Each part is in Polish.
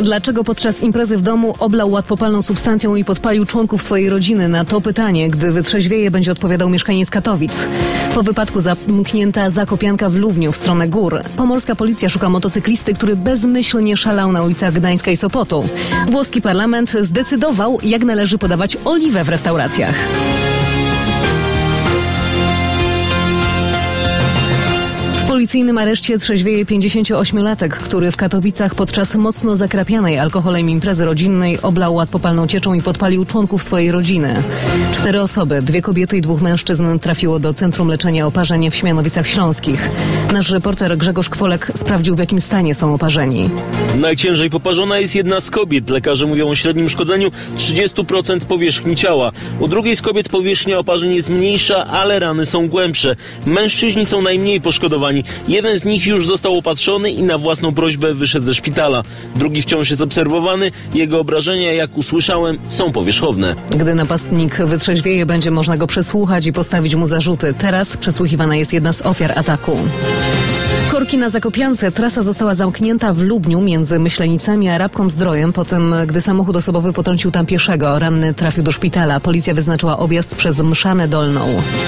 Dlaczego podczas imprezy w domu oblał łatwopalną substancją i podpalił członków swojej rodziny? Na to pytanie, gdy wytrzeźwieje, będzie odpowiadał mieszkaniec Katowic. Po wypadku zamknięta zakopianka w Luwniu w stronę gór. Pomorska policja szuka motocyklisty, który bezmyślnie szalał na ulicach Gdańska i Sopotu. Włoski parlament zdecydował, jak należy podawać oliwę w restauracjach. W policyjnym areszcie trzeźwieje 58-latek, który w Katowicach podczas mocno zakrapianej alkoholem imprezy rodzinnej oblał łatwopalną cieczą i podpalił członków swojej rodziny. 4 osoby, 2 kobiety i 2 mężczyzn trafiło do Centrum Leczenia Oparzeń w Świanoujściach Śląskich. Nasz reporter Grzegorz Kwolek sprawdził, w jakim stanie są oparzeni. Najciężej poparzona jest jedna z kobiet. Lekarze mówią o średnim szkodzeniu 30% powierzchni ciała. U drugiej z kobiet powierzchnia oparzeń jest mniejsza, ale rany są głębsze. Mężczyźni są najmniej poszkodowani. Jeden z nich już został opatrzony i na własną prośbę wyszedł ze szpitala. Drugi wciąż jest obserwowany. Jego obrażenia, jak usłyszałem, są powierzchowne. Gdy napastnik wytrzeźwieje, będzie można go przesłuchać i postawić mu zarzuty. Teraz przesłuchiwana jest jedna z ofiar ataku. Korki na Zakopiance. Trasa została zamknięta w Lubniu między Myślenicami a Rabką-Zdrojem po tym, gdy samochód osobowy potrącił tam pieszego. Ranny trafił do szpitala. Policja wyznaczyła objazd przez Mszanę Dolną.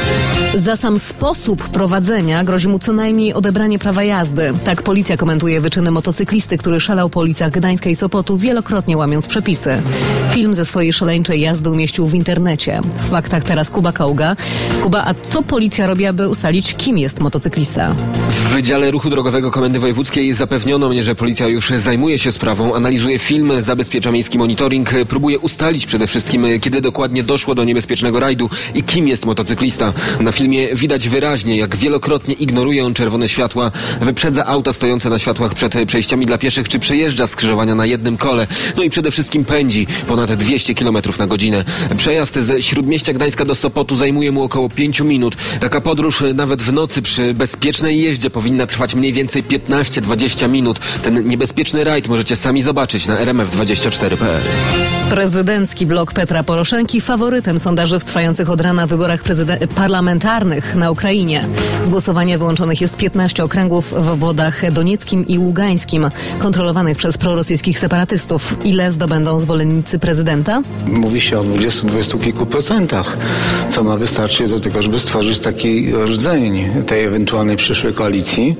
Za sam sposób prowadzenia grozi mu co najmniej odebranie prawa jazdy. Tak policja komentuje wyczyny motocyklisty, który szalał po ulicach Gdańska i Sopotu, wielokrotnie łamiąc przepisy. Film ze swojej szaleńczej jazdy umieścił w internecie. W faktach teraz Kuba Kaługa. Kuba, a co policja robi, aby ustalić, kim jest motocyklista? W Wydziale Ruchu Drogowego Komendy Wojewódzkiej zapewniono mnie, że policja już zajmuje się sprawą, analizuje film, zabezpiecza miejski monitoring, próbuje ustalić przede wszystkim, kiedy dokładnie doszło do niebezpiecznego rajdu i kim jest motocyklista. Na filmie widać wyraźnie, jak wielokrotnie ignoruje on czerwone światła, wyprzedza auta stojące na światłach przed przejściami dla pieszych, czy przejeżdża skrzyżowania na jednym kole. No i przede wszystkim pędzi ponad 200 km na godzinę. Przejazd ze Śródmieścia Gdańska do Sopotu zajmuje mu około 5 minut. Taka podróż nawet w nocy przy bezpiecznej jeździe powinna trwać mniej więcej 15-20 minut. Ten niebezpieczny rajd możecie sami zobaczyć na rmf24.pl. Prezydencki blok Petra Poroszenki faworytem sondaży w trwających od rana wyborach parlamentarnych na Ukrainie. Z głosowania wyłączonych jest 15 okręgów w obwodach donieckim i ługańskim, kontrolowanych przez prorosyjskich separatystów. Ile zdobędą zwolennicy prezydenta? Mówi się o 20 kilku procentach, co ma wystarczyć do tego, żeby stworzyć taki rdzeń tej ewentualnej przyszłej koalicji.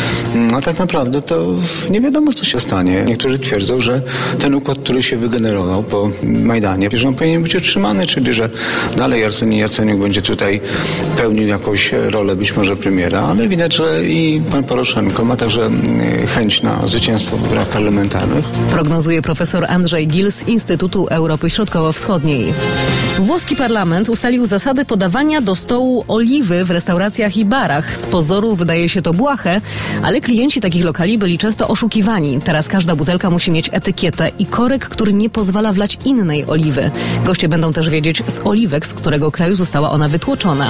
A tak naprawdę to nie wiadomo, co się stanie. Niektórzy twierdzą, że ten układ, który się wygenerował po Majdanie, że on powinien być utrzymany, czyli że dalej Arseniy Jaceniuk będzie tutaj pełnił jakąś rolę być może premiera, ale widać, że i pan Poroszenko ma także chęć na zwycięstwo w wyborach parlamentarnych. Prognozuje profesor Andrzej Gil z Instytutu Europy Środkowo-Wschodniej. Włoski parlament ustalił zasady podawania do stołu oliwy w restauracjach i barach. Z pozoru wydaje się to błahe, ale klienci takich lokali byli często oszukiwani. Teraz każda butelka musi mieć etykietę i korek, który nie pozwala wlać innej oliwy. Goście będą też wiedzieć z oliwek, z którego kraju została ona wytłoczona.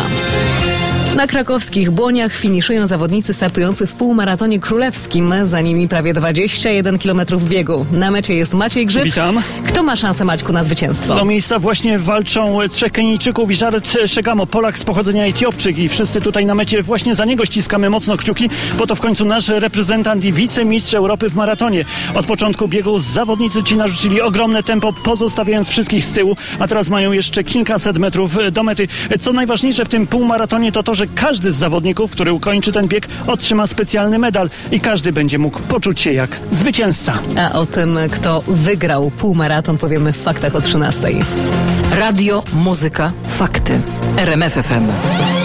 Na krakowskich Błoniach finiszują zawodnicy startujący w półmaratonie królewskim. Za nimi prawie 21 km biegu. Na mecie jest Maciej Grzyb. Witam. Kto ma szansę, Maćku, na zwycięstwo? Do miejsca właśnie walczą 3 Kenijczyków i Jared Szegamo, Polak z pochodzenia Etiopczyk, i wszyscy tutaj na mecie właśnie za niego ściskamy mocno kciuki, bo to w końcu nasz reprezentant i wicemistrz Europy w maratonie. Od początku biegu zawodnicy ci narzucili ogromne tempo, pozostawiając wszystkich z tyłu, a teraz mają jeszcze kilkaset metrów do mety. Co najważniejsze w tym półmaratonie to to, że każdy z zawodników, który ukończy ten bieg, otrzyma specjalny medal i każdy będzie mógł poczuć się jak zwycięzca. A o tym, kto wygrał półmaraton, powiemy w faktach o 13:00. Radio, muzyka, fakty. RMF FM.